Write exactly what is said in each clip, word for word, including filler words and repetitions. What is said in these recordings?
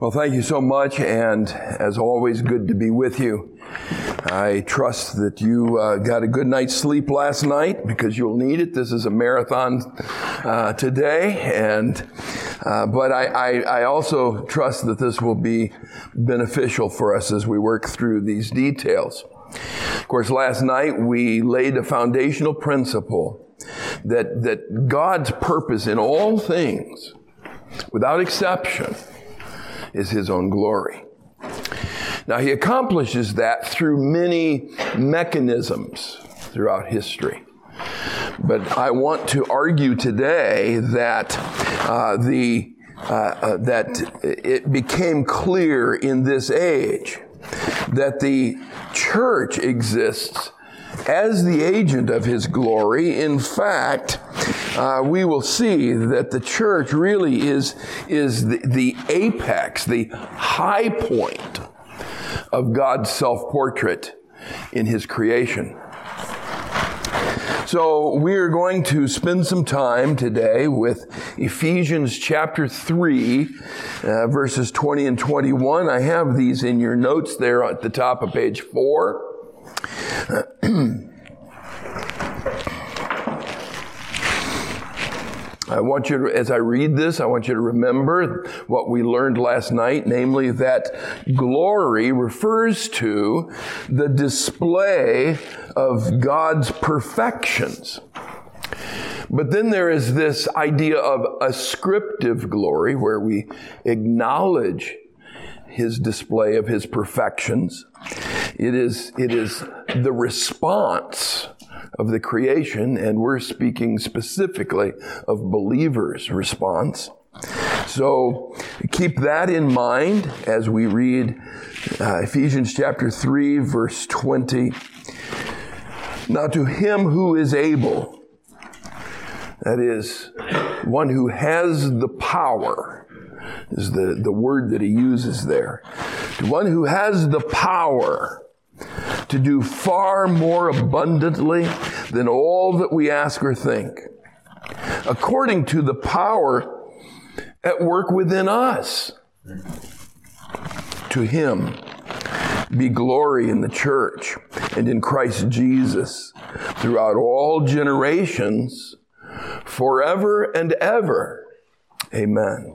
Well, thank you so much, and as always, good to be with you. I trust that you uh, got a good night's sleep last night, because you'll need it. This is a marathon uh, today, and uh, but I, I, I also trust that this will be beneficial for us as we work through these details. Of course, last night we laid a foundational principle that that God's purpose in all things, without exception, is His own glory. Now, He accomplishes that through many mechanisms throughout history. But I want to argue today that uh, the uh, uh, that it became clear in this age that the church exists as the agent of His glory. In fact, uh, we will see that the church really is, is the, the apex, the high point of God's self-portrait in His creation. So we are going to spend some time today with Ephesians chapter three, uh, verses twenty and twenty-one. I have these in your notes there at the top of page four. I want you to, as I read this, I want you to remember what we learned last night, namely that glory refers to the display of God's perfections. But then there is this idea of ascriptive glory, where we acknowledge His display of His perfections. It is, it is the response of the creation, and we're speaking specifically of believers' response. So keep that in mind as we read uh, Ephesians chapter three, verse twenty. Now to Him who is able, that is, one who has the power, is the, the word that he uses there. To one who has the power to do far more abundantly than all that we ask or think, according to the power at work within us. To Him be glory in the church and in Christ Jesus throughout all generations, forever and ever. Amen.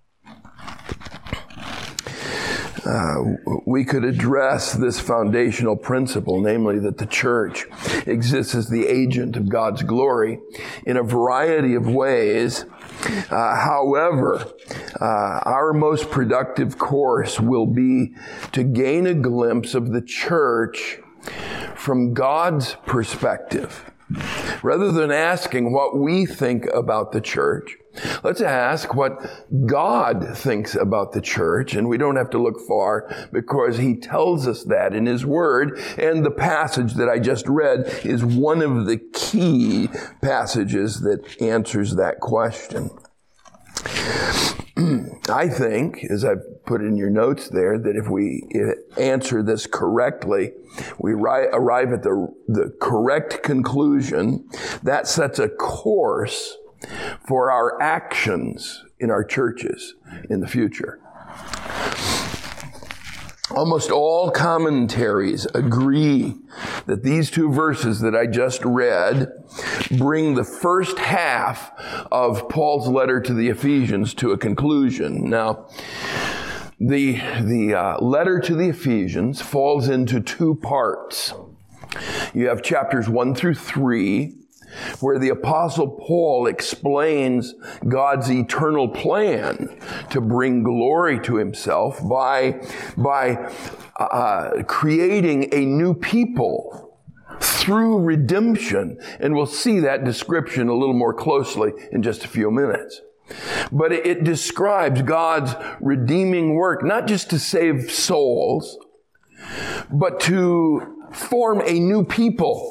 Uh, we could address this foundational principle, namely that the church exists as the agent of God's glory, in a variety of ways. Uh, however, uh, our most productive course will be to gain a glimpse of the church from God's perspective. Rather than asking what we think about the church, let's ask what God thinks about the church, and we don't have to look far because He tells us that in His Word, and the passage that I just read is one of the key passages that answers that question. I think, as I've put in your notes there, that if we answer this correctly, we arrive at the, the correct conclusion. That sets a course for our actions in our churches in the future. Almost all commentaries agree that these two verses that I just read bring the first half of Paul's letter to the Ephesians to a conclusion. Now, the, the uh, letter to the Ephesians falls into two parts. You have chapters one through three, where the Apostle Paul explains God's eternal plan to bring glory to Himself by, by uh, creating a new people through redemption. And we'll see that description a little more closely in just a few minutes. But it, it describes God's redeeming work, not just to save souls, but to form a new people.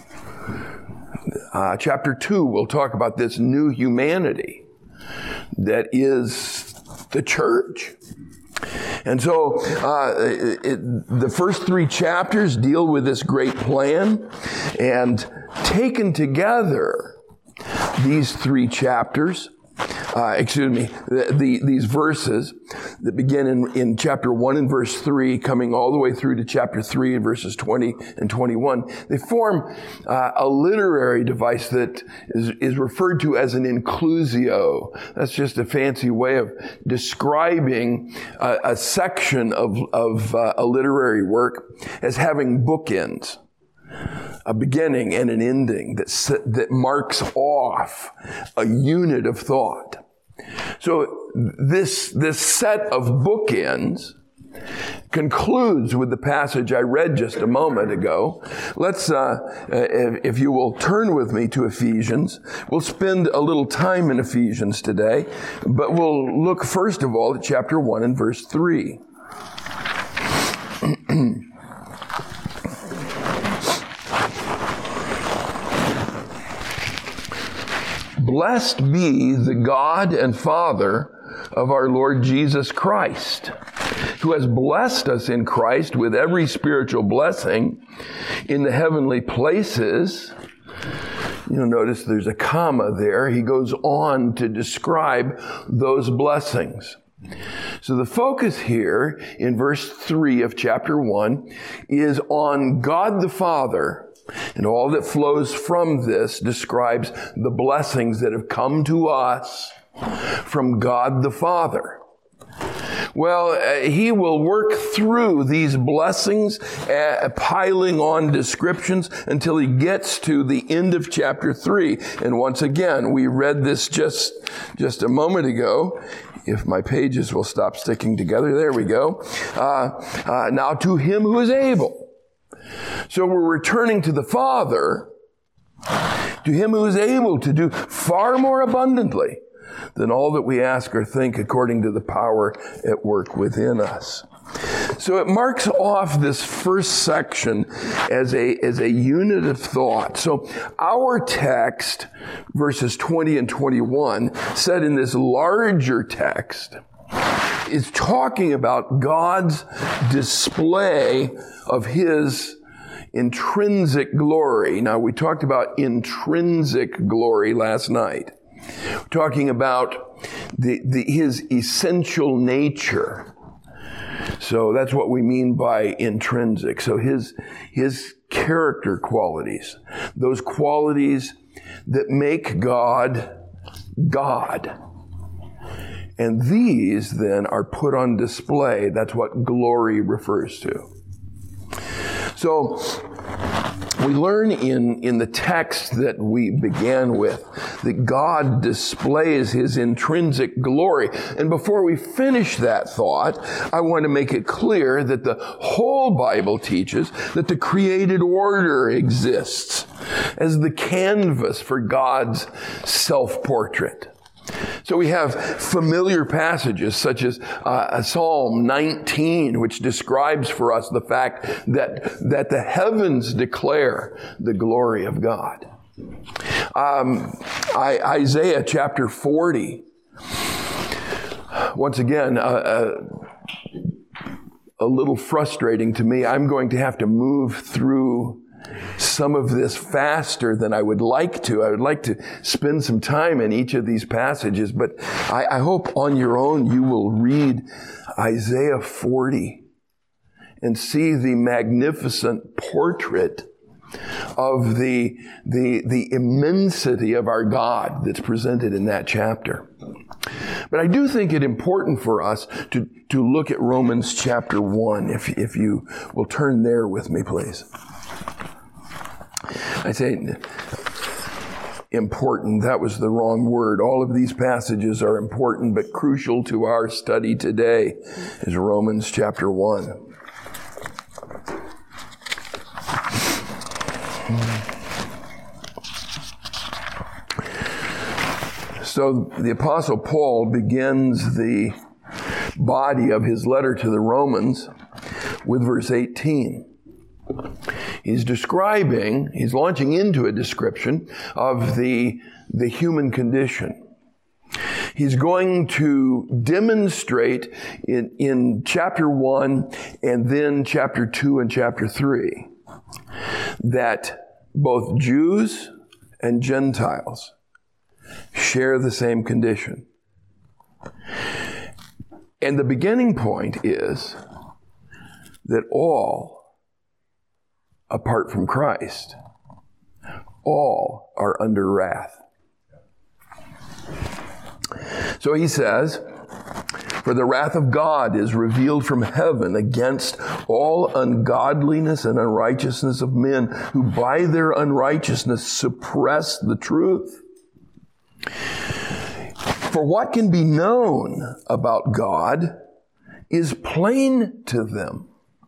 Uh, chapter two, we'll talk about this new humanity that is the church. And so uh, it, it, the first three chapters deal with this great plan, and taken together, these three chapters uh, excuse me, the, the, these verses that begin in, in chapter one and verse three, coming all the way through to chapter three and verses twenty and twenty-one, they form uh, a literary device that is, is referred to as an inclusio. That's just a fancy way of describing a, a section of, of uh, a literary work as having bookends. A beginning and an ending that that marks off a unit of thought. So this this set of bookends concludes with the passage I read just a moment ago. Let's, uh, if, if you will turn with me to Ephesians, we'll spend a little time in Ephesians today, but we'll look first of all at chapter one and verse three. Blessed be the God and Father of our Lord Jesus Christ, who has blessed us in Christ with every spiritual blessing in the heavenly places. You'll notice there's a comma there. He goes on to describe those blessings. So the focus here in verse three of chapter one is on God the Father. And all that flows from this describes the blessings that have come to us from God the Father. Well, uh, he will work through these blessings, uh, piling on descriptions until he gets to the end of chapter three. And once again, we read this just, just a moment ago. If my pages will stop sticking together, there we go. Uh, uh, now to him who is able. So we're returning to the Father, to him who is able to do far more abundantly than all that we ask or think according to the power at work within us. So it marks off this first section as a, as a unit of thought. So our text, verses twenty and twenty-one, said in this larger text, is talking about God's display of his intrinsic glory. Now, we talked about intrinsic glory last night. We're talking about the, the, his essential nature. So that's what we mean by intrinsic. So his, his character qualities, those qualities that make God God. And these then are put on display. That's what glory refers to. So we learn in, in the text that we began with that God displays his intrinsic glory. And before we finish that thought, I want to make it clear that the whole Bible teaches that the created order exists as the canvas for God's self-portrait. So we have familiar passages such as uh, Psalm nineteen, which describes for us the fact that, that the heavens declare the glory of God. Um, I, Isaiah chapter forty, once again, uh, uh, a little frustrating to me. I'm going to have to move through some of this faster than I would like to. I would like to spend some time in each of these passages, but I, I hope on your own you will read Isaiah forty and see the magnificent portrait of the, the, the immensity of our God that's presented in that chapter. But I do think it important for us to, to look at Romans chapter one, if, if you will turn there with me, please. I say important, that was the wrong word. All of these passages are important, but crucial to our study today is Romans chapter one. So the Apostle Paul begins the body of his letter to the Romans with verse eighteen. He's describing, he's launching into a description of the, the human condition. He's going to demonstrate in, in chapter one and then chapter two and chapter three that both Jews and Gentiles share the same condition. And the beginning point is that all, apart from Christ, all are under wrath. So he says, for the wrath of God is revealed from heaven against all ungodliness and unrighteousness of men who by their unrighteousness suppress the truth. For what can be known about God is plain to them.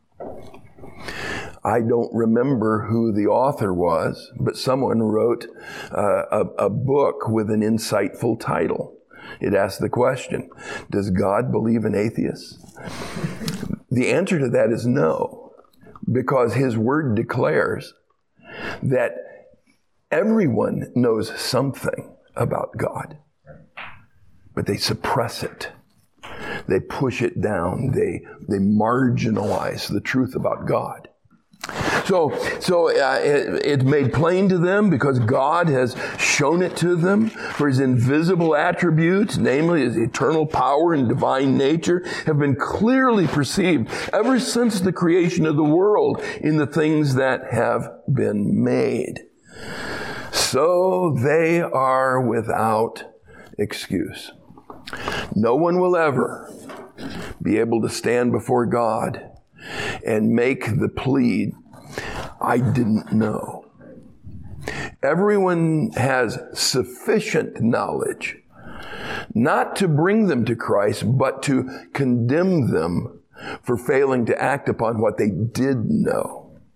I don't remember who the author was, but someone wrote uh, a, a book with an insightful title. It asked the question, does God believe in atheists? The answer to that is no, because his word declares that everyone knows something about God, but they suppress it. They push it down. They, they marginalize the truth about God. So, so uh, it, it's made plain to them because God has shown it to them. For his invisible attributes, namely his eternal power and divine nature, have been clearly perceived ever since the creation of the world in the things that have been made. So they are without excuse. No one will ever be able to stand before God and make the plea, I didn't know. Everyone has sufficient knowledge not to bring them to Christ, but to condemn them for failing to act upon what they did know.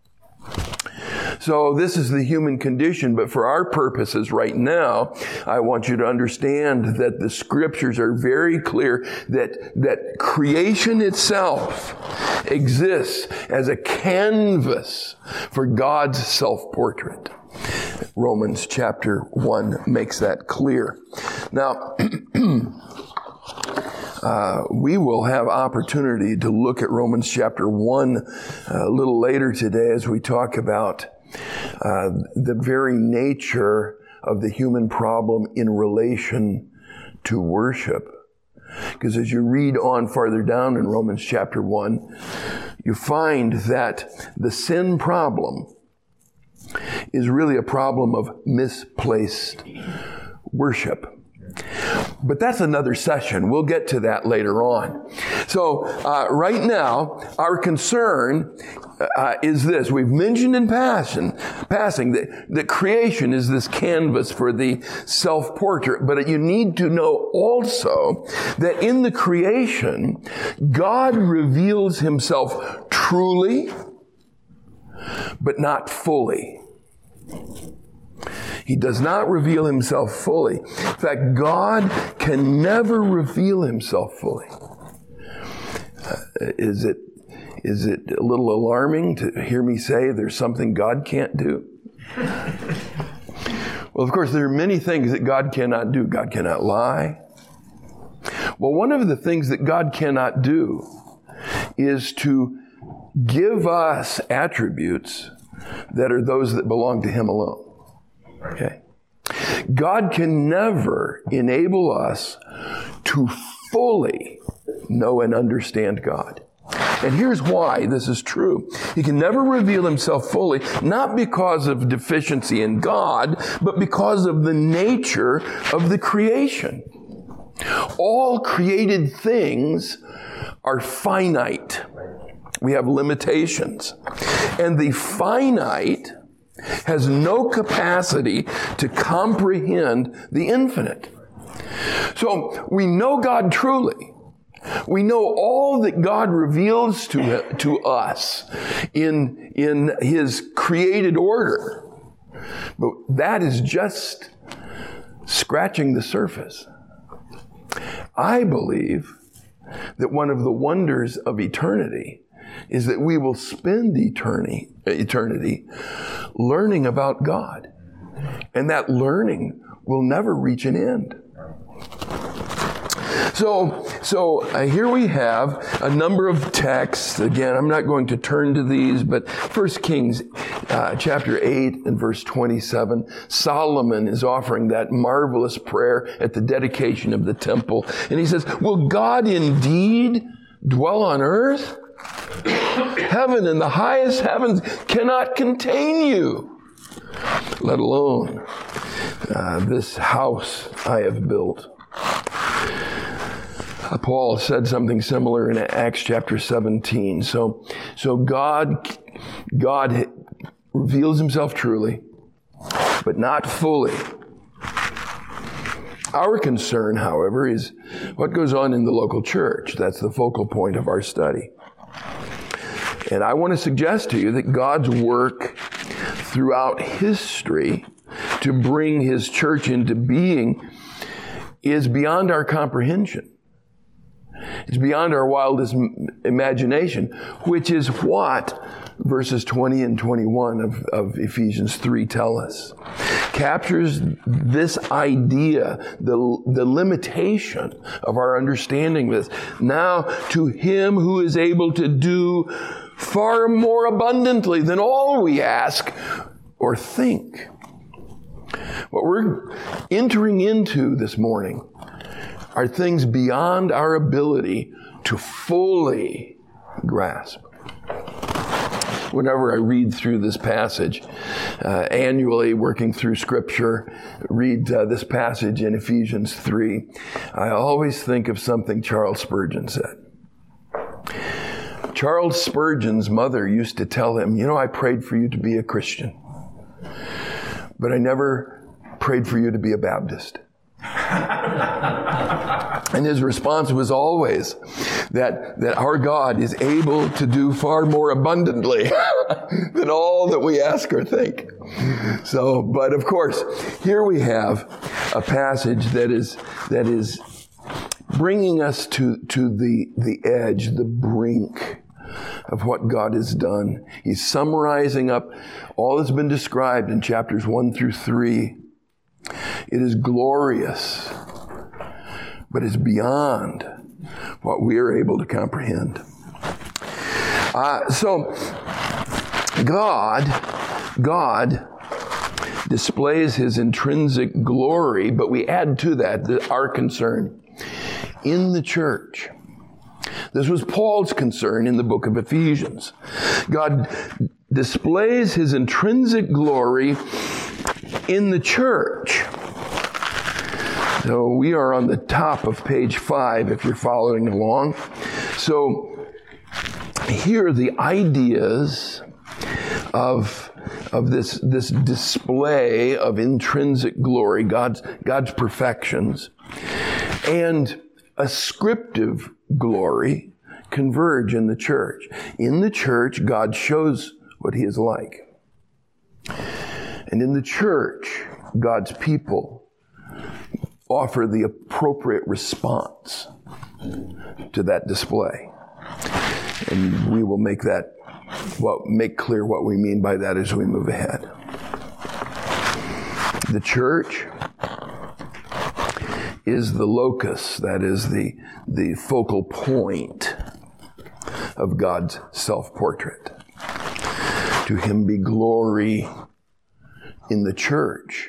So this is the human condition, but for our purposes right now, I want you to understand that the scriptures are very clear that, that creation itself exists as a canvas for God's self-portrait. Romans chapter one makes that clear. Now, Uh, we will have opportunity to look at Romans chapter one uh, a little later today as we talk about uh, the very nature of the human problem in relation to worship. Because as you read on farther down in Romans chapter one, you find that the sin problem is really a problem of misplaced worship. But that's another session. We'll get to that later on. So uh, right now, our concern uh, is this. We've mentioned in passion, passing that, that creation is this canvas for the self-portrait. But you need to know also that in the creation, God reveals himself truly, but not fully. He does not reveal himself fully. In fact, God can never reveal himself fully. Uh, is it, is it a little alarming to hear me say there's something God can't do? Well, of course, there are many things that God cannot do. God cannot lie. Well, one of the things that God cannot do is to give us attributes that are those that belong to him alone. Okay. God can never enable us to fully know and understand God. And here's why this is true. He can never reveal himself fully, not because of deficiency in God, but because of the nature of the creation. All created things are finite. We have limitations. And the finite has no capacity to comprehend the infinite. So we know God truly. We know all that God reveals to, to us in, in his created order. But that is just scratching the surface. I believe that one of the wonders of eternity is that we will spend eternity, eternity learning about God. And that learning will never reach an end. So, so uh, here we have a number of texts. Again, I'm not going to turn to these, but First Kings uh, chapter eight and verse twenty-seven, Solomon is offering that marvelous prayer at the dedication of the temple. And he says, will God indeed dwell on earth? Heaven and the highest heavens cannot contain you, let alone uh, this house I have built. Uh, Paul said something similar in Acts chapter seventeen. So, so God, God reveals himself truly, but not fully. Our concern, however, is what goes on in the local church. That's the focal point of our study. And I want to suggest to you that God's work throughout history to bring his church into being is beyond our comprehension. It's beyond our wildest imagination, which is what verses twenty and twenty-one of, of Ephesians three tell us. Captures this idea, the, the limitation of our understanding of this. Now to him who is able to do far more abundantly than all we ask or think. What we're entering into this morning are things beyond our ability to fully grasp. Whenever I read through this passage, uh, annually working through Scripture, read uh, this passage in Ephesians three, I always think of something Charles Spurgeon said. Charles Spurgeon's mother used to tell him, you know, I prayed for you to be a Christian, but I never prayed for you to be a Baptist. And his response was always that, that our God is able to do far more abundantly than all that we ask or think. So, but of course, here we have a passage that is, that is bringing us to, to the, the edge, the brink of what God has done. He's summarizing up all that's been described in chapters one through three. It is glorious, but it's beyond what we are able to comprehend. Uh, so, God, God displays his intrinsic glory, but we add to that the, our concern in the church. This was Paul's concern in the book of Ephesians. God displays his intrinsic glory in the church. So we are on the top of page five if you're following along. So here are the ideas of, of this, this display of intrinsic glory, God's, God's perfections, and ascriptive glory converge in the church. In the church, God shows what he is like. And in the church, God's people offer the appropriate response to that display. And we will make that, well, make clear what we mean by that as we move ahead. The church is the locus, that is the, the focal point of God's self-portrait. To him be glory in the church.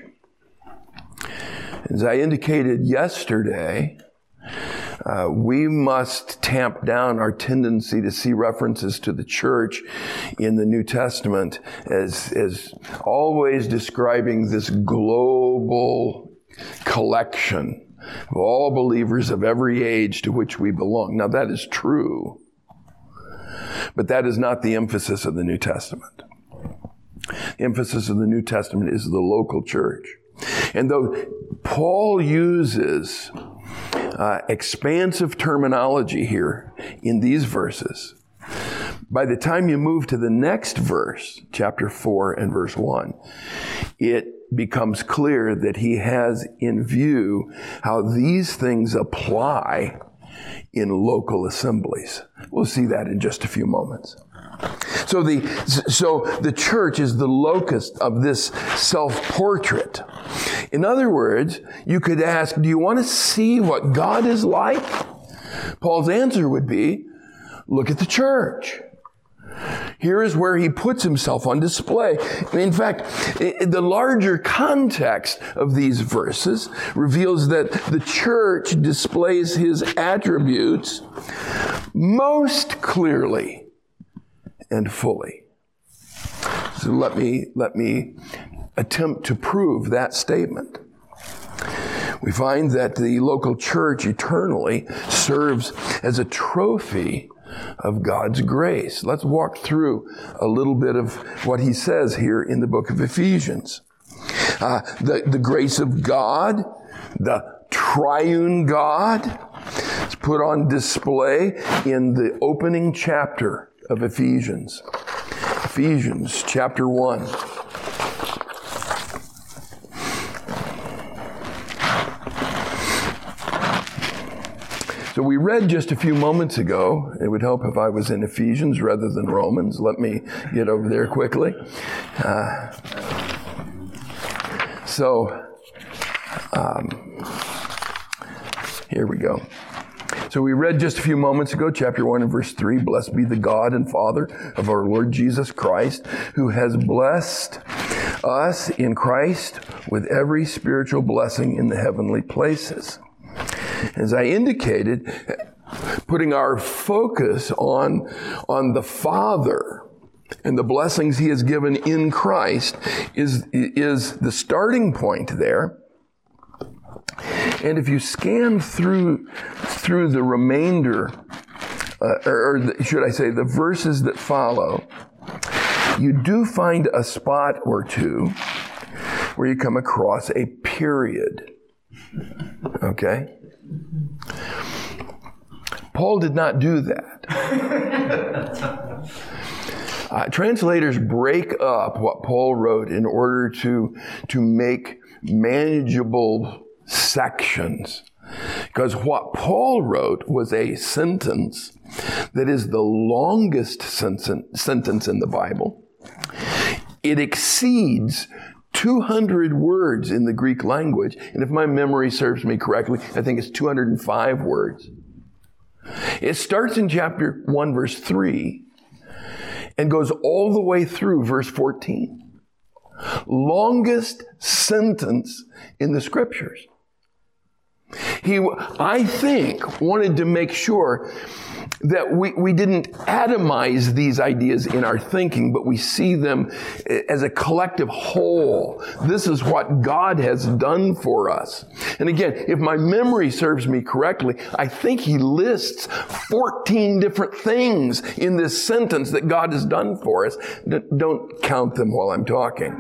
As I indicated yesterday, uh, we must tamp down our tendency to see references to the church in the New Testament as, as always describing this global collection of all believers of every age to which we belong. Now that is true, but that is not the emphasis of the New Testament. The emphasis of the New Testament is the local church. And though Paul uses uh, expansive terminology here in these verses, by the time you move to the next verse, chapter four and verse one, it becomes clear that he has in view how these things apply in local assemblies. We'll see that in just a few moments. So the, so the church is the locus of this self-portrait. In other words, you could ask, do you want to see what God is like? Paul's answer would be, look at the church. Here is where he puts himself on display. In fact, the larger context of these verses reveals that the church displays his attributes most clearly and fully. So let me, let me attempt to prove that statement. We find that the local church eternally serves as a trophy of God's grace. Let's walk through a little bit of what he says here in the book of Ephesians. Uh, the, the grace of God, the triune God, is put on display in the opening chapter of Ephesians. Ephesians chapter one. So we read just a few moments ago, it would help if I was in Ephesians rather than Romans. Let me get over there quickly. Uh, so, um, here we go. So we read just a few moments ago, chapter one and verse three, blessed be the God and Father of our Lord Jesus Christ, who has blessed us in Christ with every spiritual blessing in the heavenly places. As I indicated, putting our focus on, on the Father and the blessings he has given in Christ is, is the starting point there. And if you scan through, through the remainder, uh, or, or should I say the verses that follow, you do find a spot or two where you come across a period. Okay? Paul did not do that. uh, translators break up what Paul wrote in order to, to make manageable sections. Because what Paul wrote was a sentence that is the longest sentence in the Bible. It exceeds two hundred words in the Greek language. And if my memory serves me correctly, I think it's two hundred five words. It starts in chapter one, verse three, and goes all the way through verse fourteen. Longest sentence in the scriptures. He, I think, wanted to make sure that we, we didn't atomize these ideas in our thinking, but we see them as a collective whole. This is what God has done for us. And again, if my memory serves me correctly, I think he lists fourteen different things in this sentence that God has done for us. Don't count them while I'm talking.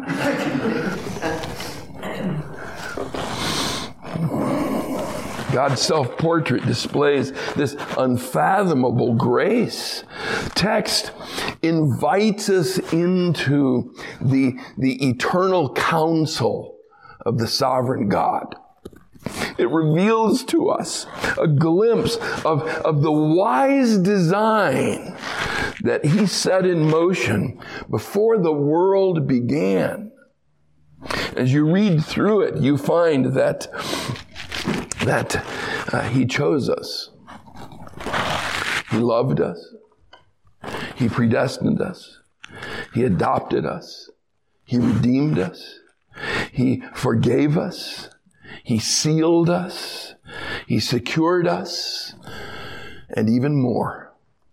God's self-portrait displays this unfathomable grace. Text invites us into the, the eternal counsel of the sovereign God. It reveals to us a glimpse of, of the wise design that he set in motion before the world began. As you read through it, you find that that uh, he chose us. He loved us. He predestined us. He adopted us. He redeemed us. He forgave us. He sealed us. He secured us. And even more.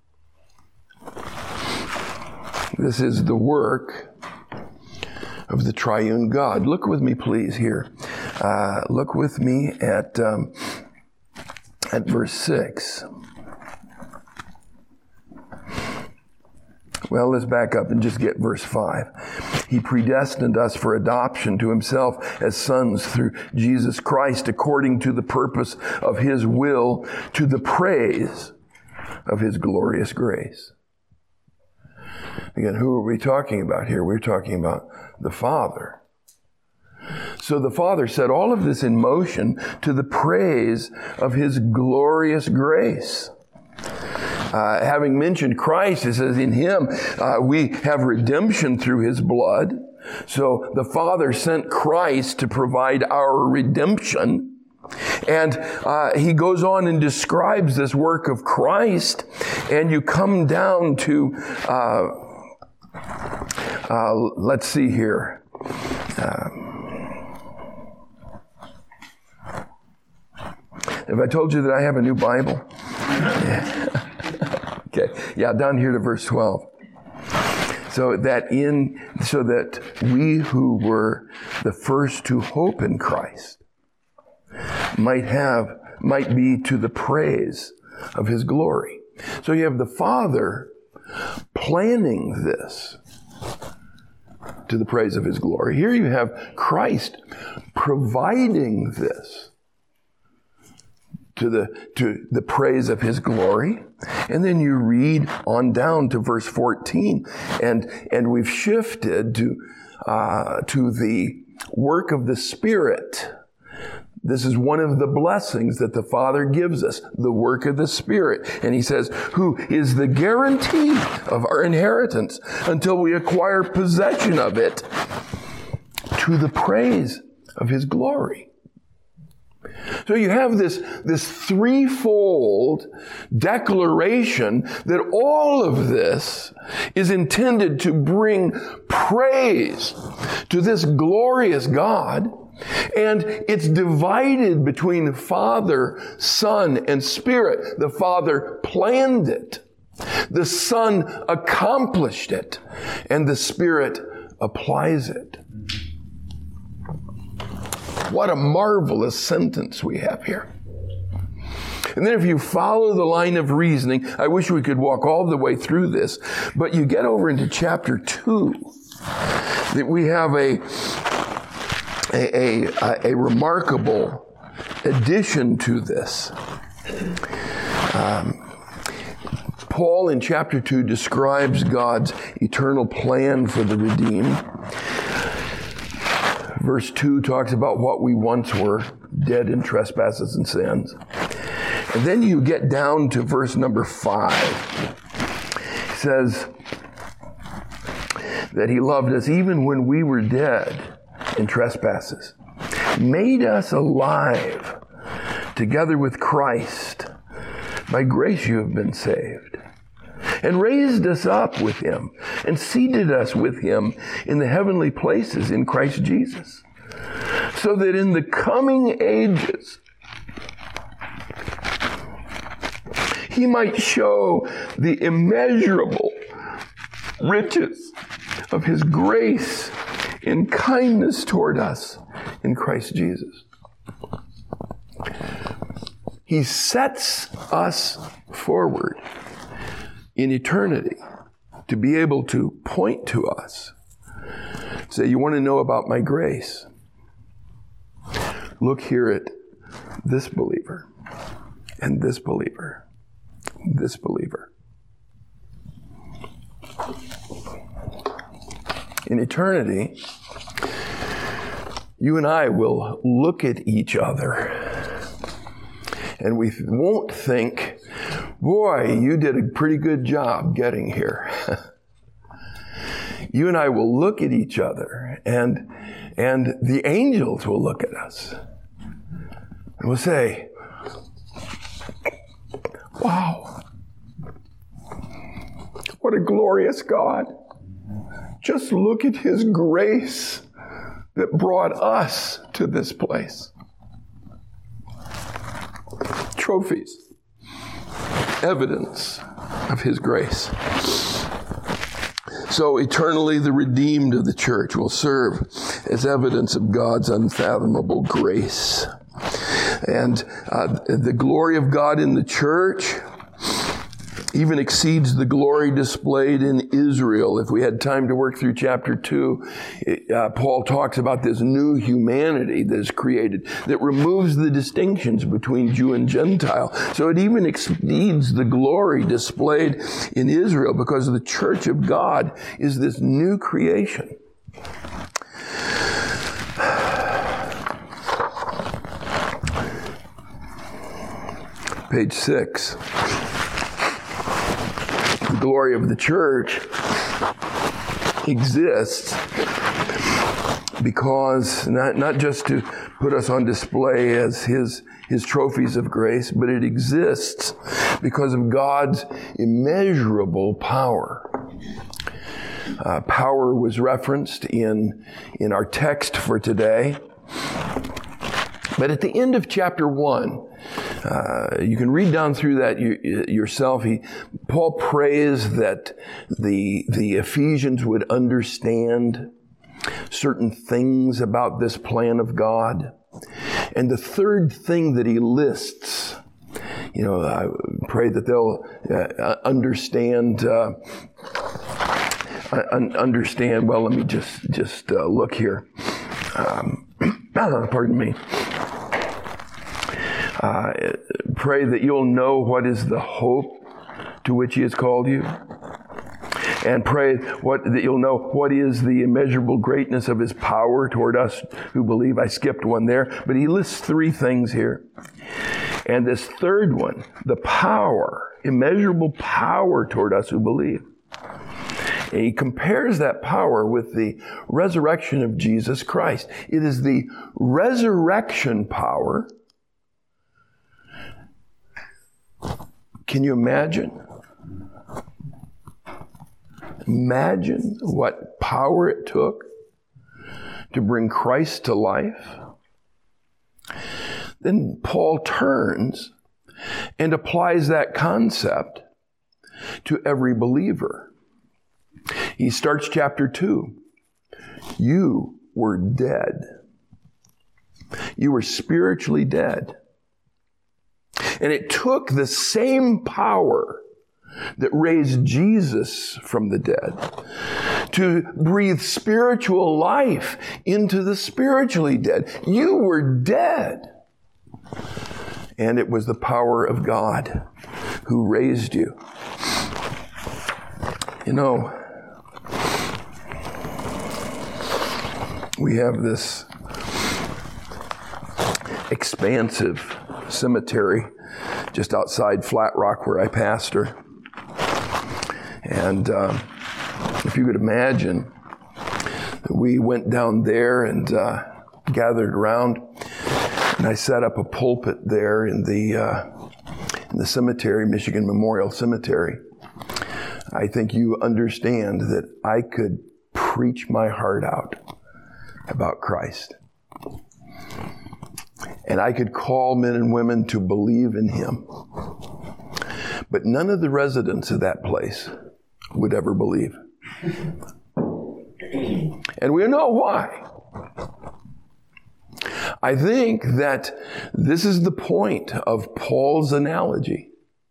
This is the work of the triune God. Look with me, please, here. Uh, look with me at um, at verse six. Well, let's back up and just get verse five. He predestined us for adoption to himself as sons through Jesus Christ, according to the purpose of his will, to the praise of his glorious grace. Again, who are we talking about here? We're talking about the Father. So the Father set all of this in motion to the praise of his glorious grace. Uh, having mentioned Christ, it says in him uh, we have redemption through his blood. So the Father sent Christ to provide our redemption. And uh, he goes on and describes this work of Christ. And you come down to, uh, uh, let's see here. Uh, have I told you that I have a new Bible? Okay, yeah, down here to verse twelve. So that in, so that we who were the first to hope in Christ might have, might be to the praise of his glory. So you have the Father planning this to the praise of his glory. Here you have Christ providing this to the to the praise of his glory. And then you read on down to verse fourteen, and and we've shifted to uh, to the work of the Spirit. This is one of the blessings that the Father gives us, the work of the Spirit. And he says, who is the guarantee of our inheritance until we acquire possession of it to the praise of his glory. So you have this, this threefold declaration that all of this is intended to bring praise to this glorious God. And it's divided between Father, Son, and Spirit. The Father planned it. The Son accomplished it. And the Spirit applies it. What a marvelous sentence we have here. And then if you follow the line of reasoning, I wish we could walk all the way through this, but you get over into chapter two, that we have a, a, a, a remarkable addition to this. Um, Paul in chapter two describes God's eternal plan for the redeemed. Verse two talks about what we once were, dead in trespasses and sins. And then you get down to verse number five. It says that he loved us even when we were dead in trespasses, made us alive together with Christ. By grace you have been saved. And raised us up with him, and seated us with him in the heavenly places in Christ Jesus, so that in the coming ages he might show the immeasurable riches of his grace in kindness toward us in Christ Jesus. He sets us forward in eternity to be able to point to us. Say, you want to know about my grace? Look here at this believer, and this believer, this believer. In eternity, you and I will look at each other, and we won't think, boy, you did a pretty good job getting here. You and I will look at each other, and, and the angels will look at us. And we'll say, wow, what a glorious God. Just look at his grace that brought us to this place. Trophies. Evidence of his grace. So eternally the redeemed of the church will serve as evidence of God's unfathomable grace. And uh, the glory of God in the church even exceeds the glory displayed in Israel. If we had time to work through chapter two, uh, Paul talks about this new humanity that is created that removes the distinctions between Jew and Gentile. So it even exceeds the glory displayed in Israel because the church of God is this new creation. Page six. the glory of the church exists because not, not just to put us on display as his, his trophies of grace, but it exists because of God's immeasurable power. Uh, power was referenced in, in our text for today. But at the end of chapter one, uh, you can read down through that you, yourself. He, Paul prays that the, the Ephesians would understand certain things about this plan of God. And the third thing that he lists, you know, I pray that they'll uh, understand, uh, understand, well, let me just, just uh, look here. Um, pardon me. Uh, pray that you'll know what is the hope to which he has called you. And pray what, that you'll know what is the immeasurable greatness of his power toward us who believe. I skipped one there, but he lists three things here. And this third one, the power, immeasurable power toward us who believe. And he compares that power with the resurrection of Jesus Christ. It is the resurrection power. Can you imagine? Imagine what power it took to bring Christ to life. Then Paul turns and applies that concept to every believer. He starts chapter two. You were dead. You were spiritually dead. And it took the same power that raised Jesus from the dead to breathe spiritual life into the spiritually dead. You were dead. And it was the power of God who raised you. You know, we have this expansive cemetery just outside Flat Rock where I pastor. And uh, if you could imagine, we went down there and uh, gathered around, and I set up a pulpit there in the uh, in the cemetery, Michigan Memorial Cemetery. I think you understand that I could preach my heart out about Christ. And I could call men and women to believe in him. But none of the residents of that place would ever believe. And we know why. I think that this is the point of Paul's analogy.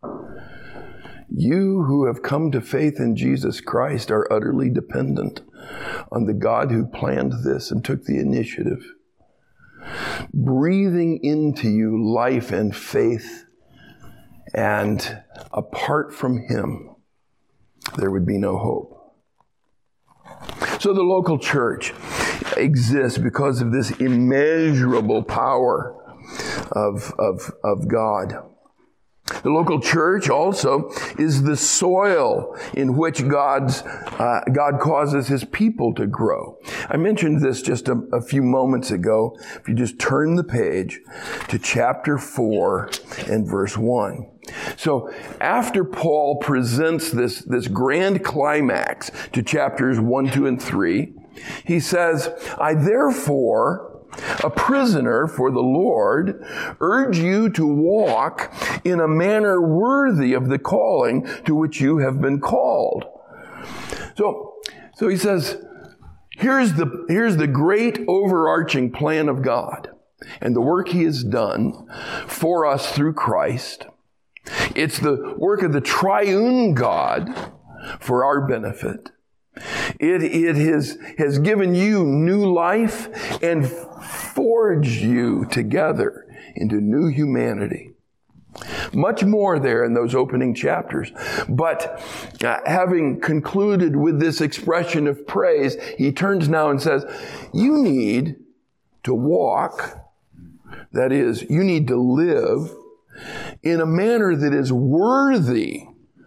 You who have come to faith in Jesus Christ are utterly dependent on the God who planned this and took the initiative, breathing into you life and faith, and apart from him, there would be no hope. So the local church exists because of this immeasurable power of, of, of God. The local church also is the soil in which God's uh, God causes his people to grow. I mentioned this just a, a few moments ago. If you just turn the page to chapter four and verse one. So after Paul presents this, this grand climax to chapters one, two, and three, he says, I therefore, a prisoner for the Lord, urge you to walk in a manner worthy of the calling to which you have been called. So, so he says, here's the, here's the great overarching plan of God and the work he has done for us through Christ. It's the work of the triune God for our benefit. It, it has, has given you new life and forged you together into new humanity. Much more there in those opening chapters. But uh, having concluded with this expression of praise, he turns now and says, you need to walk, that is, you need to live in a manner that is worthy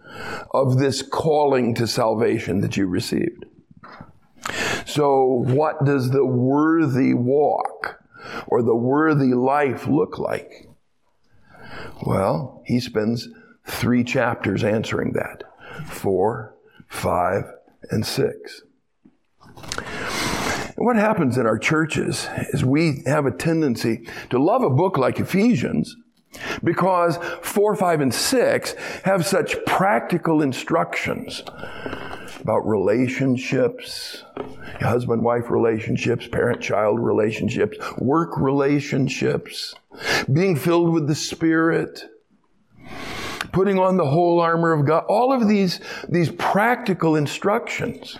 of this calling to salvation that you received. So what does the worthy walk or the worthy life look like? Well, he spends three chapters answering that. Four, five, and six. And what happens in our churches is we have a tendency to love a book like Ephesians because four, five, and six have such practical instructions about relationships, husband-wife relationships, parent-child relationships, work relationships, being filled with the Spirit, putting on the whole armor of God, all of these, these practical instructions.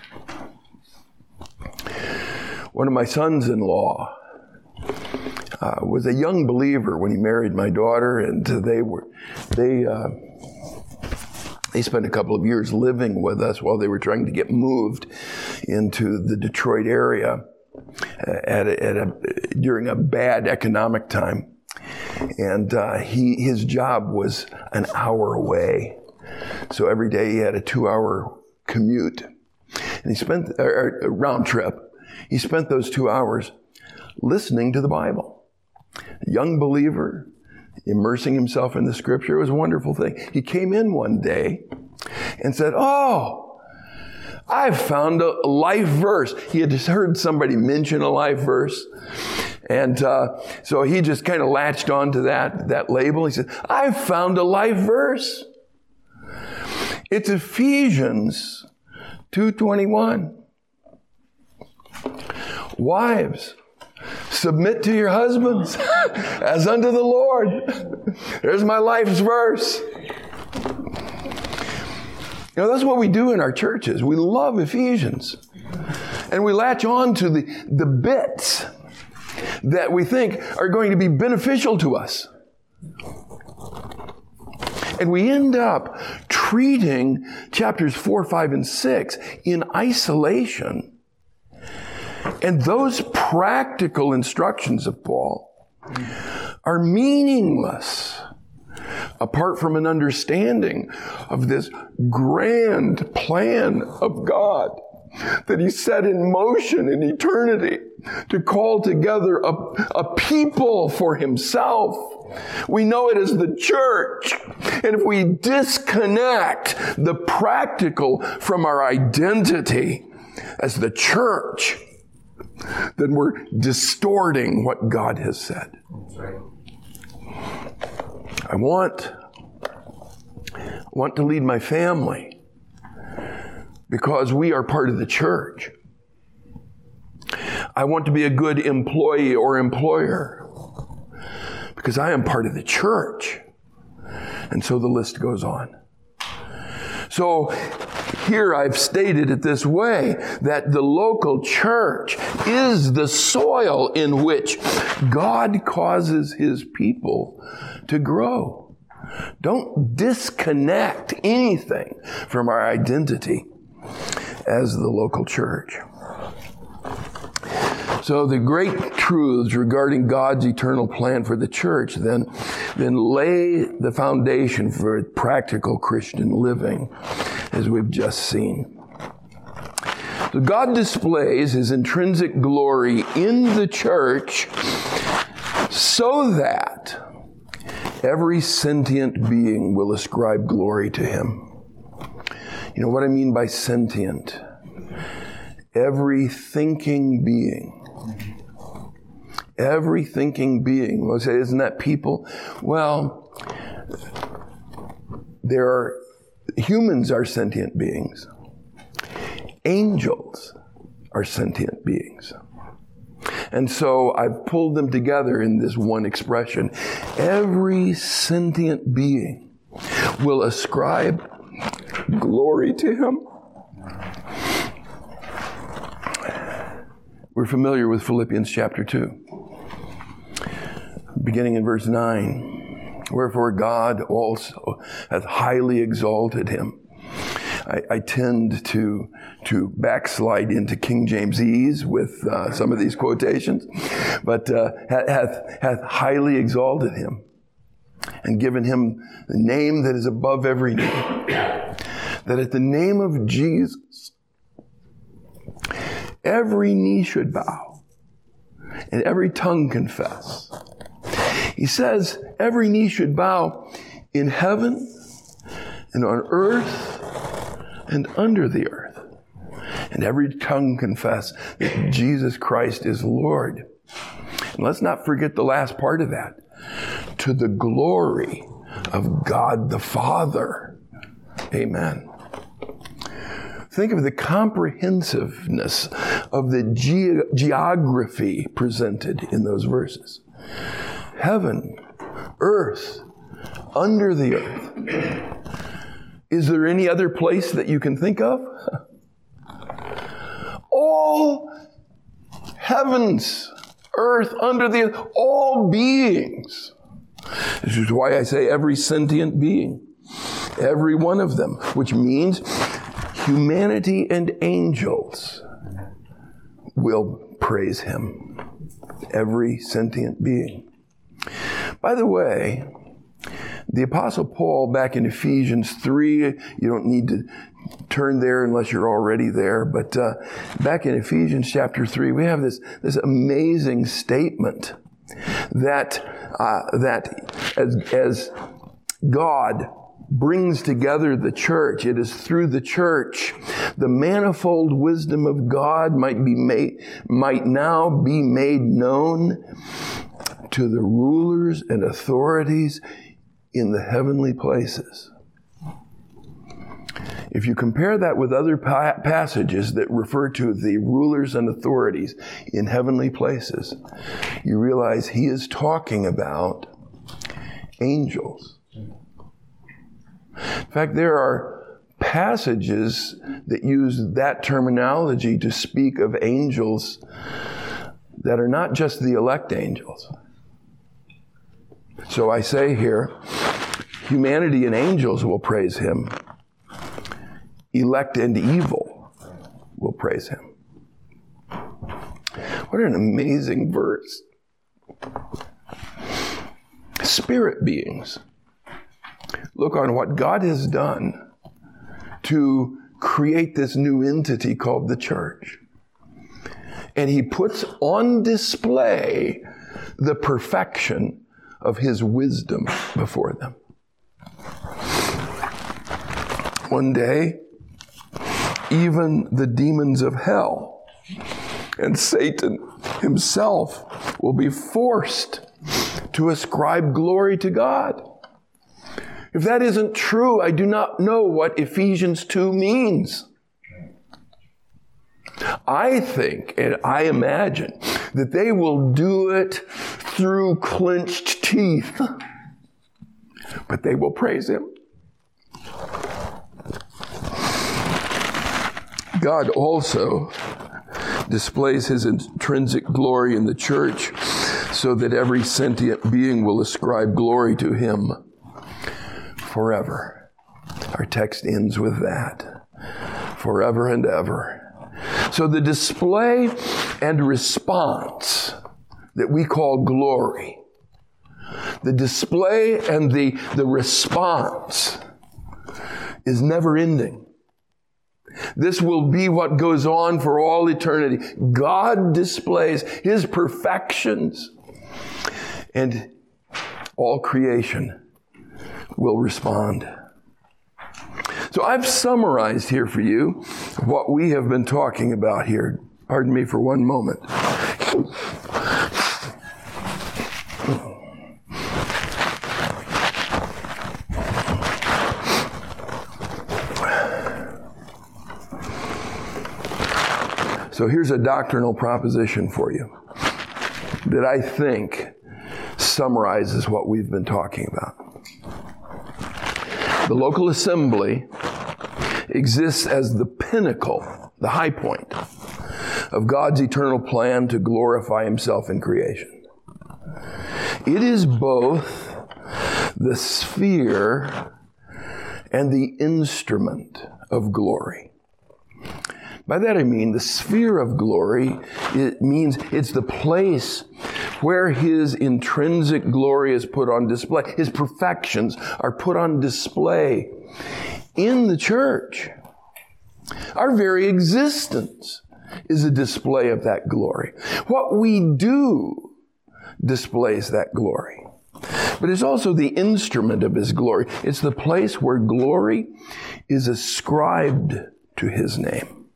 One of my sons-in-law uh, was a young believer when he married my daughter, and they were, they, uh, They spent a couple of years living with us while they were trying to get moved into the Detroit area at a, at a, during a bad economic time. And uh, he his job was an hour away. So every day he had a two-hour commute. And he spent, or a round trip, he spent those two hours listening to the Bible. A young believer, immersing himself in the Scripture. It was a wonderful thing. He came in one day and said, "Oh, I've found a life verse." He had just heard somebody mention a life verse. And uh, so he just kind of latched onto that, that label. He said, "I've found a life verse. It's Ephesians two twenty-one. Wives, submit to your husbands as unto the Lord." There's my life's verse. You know, that's what we do in our churches. We love Ephesians. And we latch on to the, the bits that we think are going to be beneficial to us. And we end up treating chapters four, five, and six in isolation. And those practical instructions of Paul are meaningless apart from an understanding of this grand plan of God that He set in motion in eternity to call together a, a people for Himself. We know it as the church. And if we disconnect the practical from our identity as the church, then we're distorting what God has said. That's right. I want, want to lead my family because we are part of the church. I want to be a good employee or employer because I am part of the church. And so the list goes on. So here I've stated it this way, that the local church is the soil in which God causes His people to grow. Don't disconnect anything from our identity as the local church. So the great truths regarding God's eternal plan for the church then, then lay the foundation for practical Christian living, as we've just seen. So God displays His intrinsic glory in the church so that every sentient being will ascribe glory to Him. You know what I mean by sentient? Every thinking being. Every thinking being. We'll say, isn't that people? Well, there are, humans are sentient beings. Angels are sentient beings. And so I've pulled them together in this one expression. Every sentient being will ascribe glory to Him. We're familiar with Philippians chapter two, beginning in verse nine. Wherefore God also hath highly exalted Him. I, I tend to to backslide into King James ease with uh, some of these quotations, but uh, hath hath highly exalted Him, and given Him the name that is above every name, that at the name of Jesus, every knee should bow and every tongue confess. He says every knee should bow in heaven and on earth and under the earth, and every tongue confess that Jesus Christ is Lord. And let's not forget the last part of that. To the glory of God the Father. Amen. Think of the comprehensiveness of the ge- geography presented in those verses. Heaven, earth, under the earth. Is there any other place that you can think of? All heavens, earth, under the earth, all beings. This is why I say every sentient being, every one of them, which means humanity and angels will praise him. Every sentient being. By the way, the Apostle Paul, back in Ephesians three, you don't need to turn there unless you're already there, but uh, back in Ephesians chapter three, we have this, this amazing statement that, uh, that as, as God brings together the church, it is through the church the manifold wisdom of God might be made, might now be made known to the rulers and authorities in the heavenly places. If you compare that with other pa- passages that refer to the rulers and authorities in heavenly places, you realize he is talking about angels. In fact, there are passages that use that terminology to speak of angels that are not just the elect angels. So I say here, humanity and angels will praise him. Elect and evil will praise him. What an amazing verse. Spirit beings look on what God has done to create this new entity called the church. And he puts on display the perfection of his wisdom before them. One day, even the demons of hell and Satan himself will be forced to ascribe glory to God. If that isn't true, I do not know what Ephesians two means. I think and I imagine that they will do it through clenched teeth, but they will praise him. God also displays his intrinsic glory in the church so that every sentient being will ascribe glory to him forever. Our text ends with that. Forever and ever. So the display and response that we call glory, the display and the, the response is never ending. This will be what goes on for all eternity. God displays his perfections, and all creation will respond. So I've summarized here for you what we have been talking about here. Pardon me for one moment. So here's a doctrinal proposition for you that I think summarizes what we've been talking about. The local assembly exists as the pinnacle, the high point of God's eternal plan to glorify himself in creation. It is both the sphere and the instrument of glory. By that I mean the sphere of glory, it means it's the place where his intrinsic glory is put on display. His perfections are put on display in the church. Our very existence is a display of that glory. What we do displays that glory. But it's also the instrument of His glory. It's the place where glory is ascribed to His name.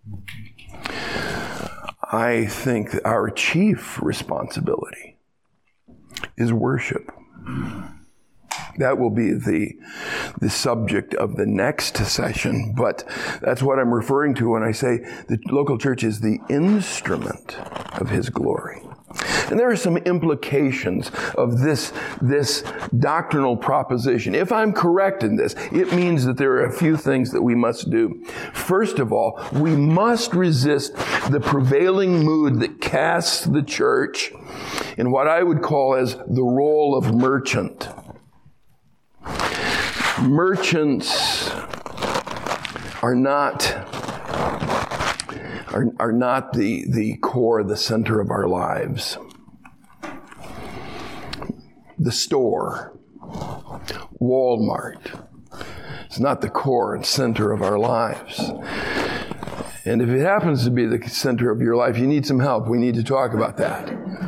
I think that our chief responsibility is worship. That will be the, the subject of the next session, but that's what I'm referring to when I say the local church is the instrument of His glory. And there are some implications of this, this doctrinal proposition. If I'm correct in this, it means that there are a few things that we must do. First of all, we must resist the prevailing mood that casts the church in what I would call as the role of merchant. Merchants are not are, are not the, the core, the center of our lives. The store, Walmart, it's not the core and center of our lives. And if it happens to be the center of your life, you need some help. We need to talk about that.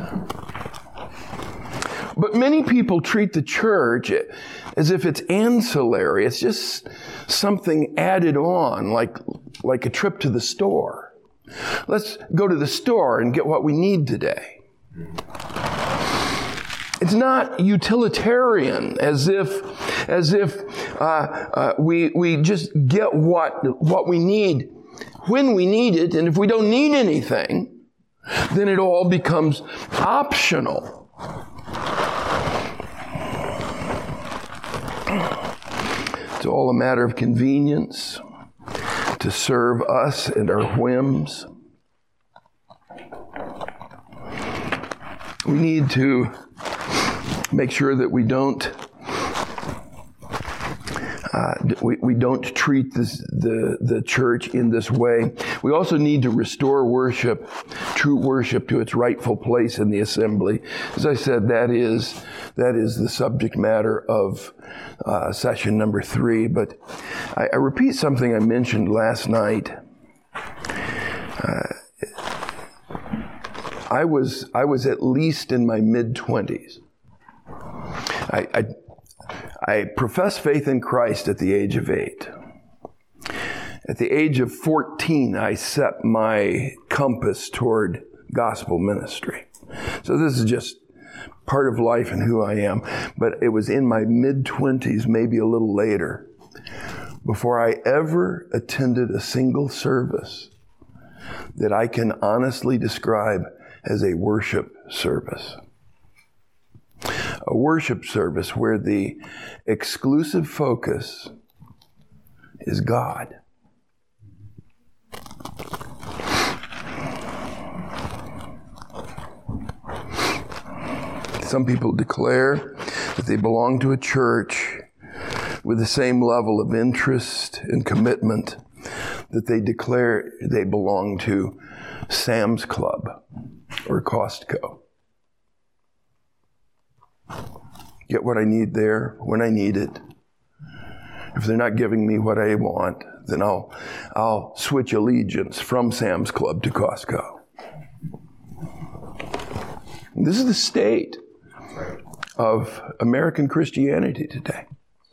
But many people treat the church as if it's ancillary. It's just something added on, like, like a trip to the store. Let's go to the store and get what we need today. It's not utilitarian, as if, as if uh, uh, we we just get what what we need when we need it, and if we don't need anything, then it all becomes optional. It's all a matter of convenience to serve us and our whims. We need to make sure that we don't uh, we, we don't treat this, the the church in this way. We also need to restore worship, true worship, to its rightful place in the assembly. As I said, that is that is the subject matter of uh, session number three. But I, I repeat something I mentioned last night. Uh, I was I was at least in my mid-twenties. I, I, I professed faith in Christ at the age of eight. At the age of fourteen, I set my compass toward gospel ministry. So this is just part of life and who I am. But it was in my mid-twenties, maybe a little later, before I ever attended a single service that I can honestly describe as a worship service. A worship service where the exclusive focus is God. Some people declare that they belong to a church with the same level of interest and commitment that they declare they belong to Sam's Club or Costco. Get what I need there when I need it. If they're not giving me what I want, then I'll I'll switch allegiance from Sam's Club to Costco. And this is the state of American Christianity today.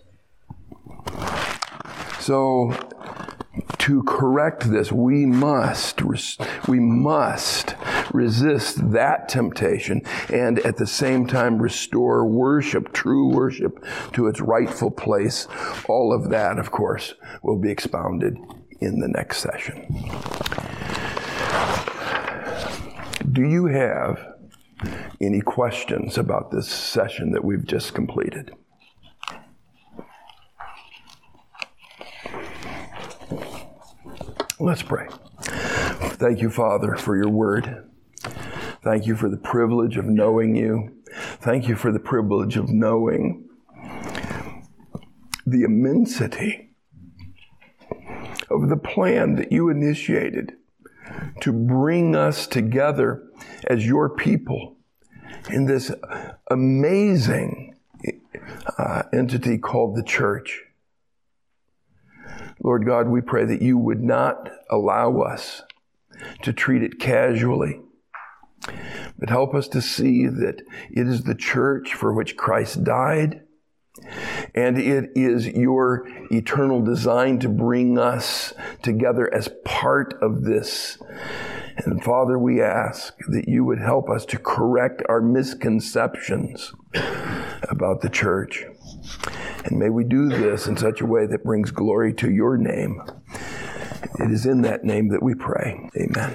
So, to correct this, we must we must resist that temptation and at the same time restore worship, true worship, to its rightful place. All of that, of course, will be expounded in the next session. Do you have any questions about this session that we've just completed? Let's pray. Thank you, Father, for your word. Thank you for the privilege of knowing you. Thank you for the privilege of knowing the immensity of the plan that you initiated to bring us together as your people in this amazing uh, entity called the church. Lord God, we pray that you would not allow us to treat it casually, but help us to see that it is the church for which Christ died, and it is your eternal design to bring us together as part of this. And Father, we ask that you would help us to correct our misconceptions about the church. And may we do this in such a way that brings glory to your name. It is in that name that we pray. Amen.